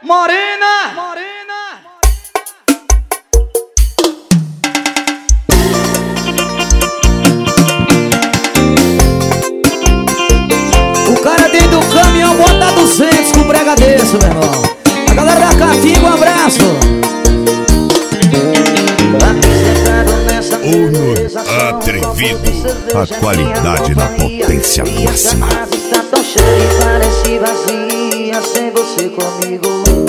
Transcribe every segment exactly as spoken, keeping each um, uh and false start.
Morena, morena. O cara dentro do caminhão bota duzentos com brega desse, meu irmão. A galera da Catinga, um abraço. Uno atrevido, a qualidade na potência máxima. Está tão cheia e parece vazia sem você comigo.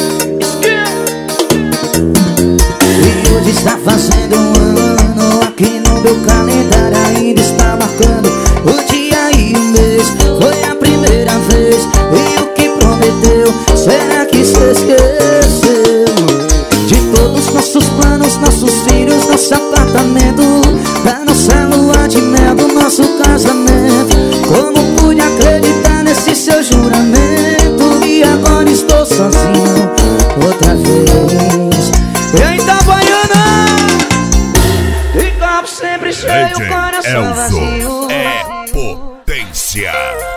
E hoje está fazendo um ano, aqui no meu calendário ainda está marcando o dia e o mês. Foi a primeira vez e o que prometeu, será que se esqueceu? De todos nossos planos, nossos filhos, nosso apartamento, da nossa lua de mel, do nosso casamento. Como pude acreditar nesse seu juramento? E agora estou sozinho outra vez. E aí, Itabaiana! E copo sempre cheio, o coração vazio. É potência.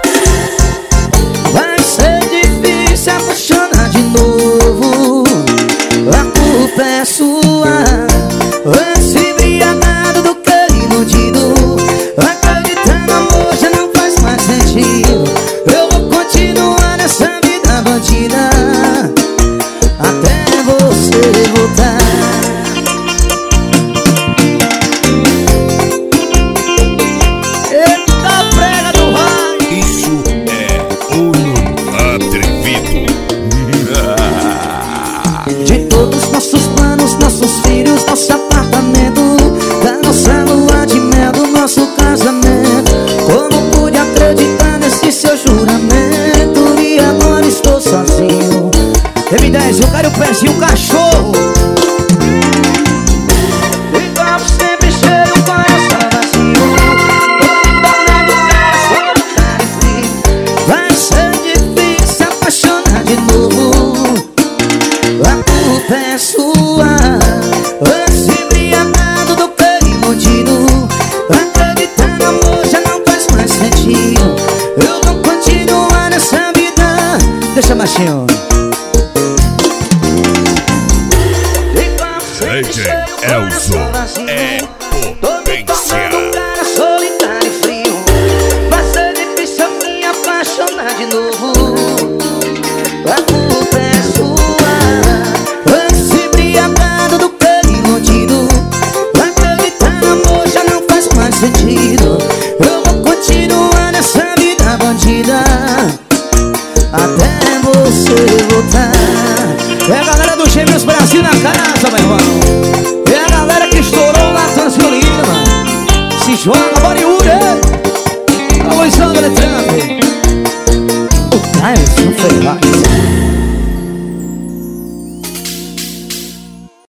Vai ser difícil apaixonar de novo. A culpa é sua. Antes embriagado do que iludido. Acreditar no amor já não faz mais sentido. Eu vou continuar nessa vida bandida até você voltar. Eita prega do raio! Isso é Uno atrevido. De todos nossos planos, nossos filhos, nosso apartamento, da nossa lua de mel, do nosso casamento. Como pude acreditar nesse seu juramento? E agora estou sozinho. M dez, eu quero o pezinho, o cachorro. E copo sempre cheio, o coração vazio. Tornando o cara solitário e frio. Vai ser difícil apaixonar de novo. A culpa é sua. Antes embriagado do que iludido. Acreditar no amor já não faz mais sentido. Eu vou continuar nessa vida. Deixa machinho. D J Elzo é potência. Tô me tornando um cara solitário e frio. Vai ser difícil eu me apaixonar de novo. A culpa é sua. Antes embriagado do que iludido. Acreditar no amor já não faz mais sentido. Eu vou continuar nessa vida bandida até você voltar. É a galera do Gêmeos Brasil na casa, meu irmão. É a galera que estourou lá Transferindo, mano. Se joga, Bollywood, é. A Luizão Eletrante. O Caio não foi lá.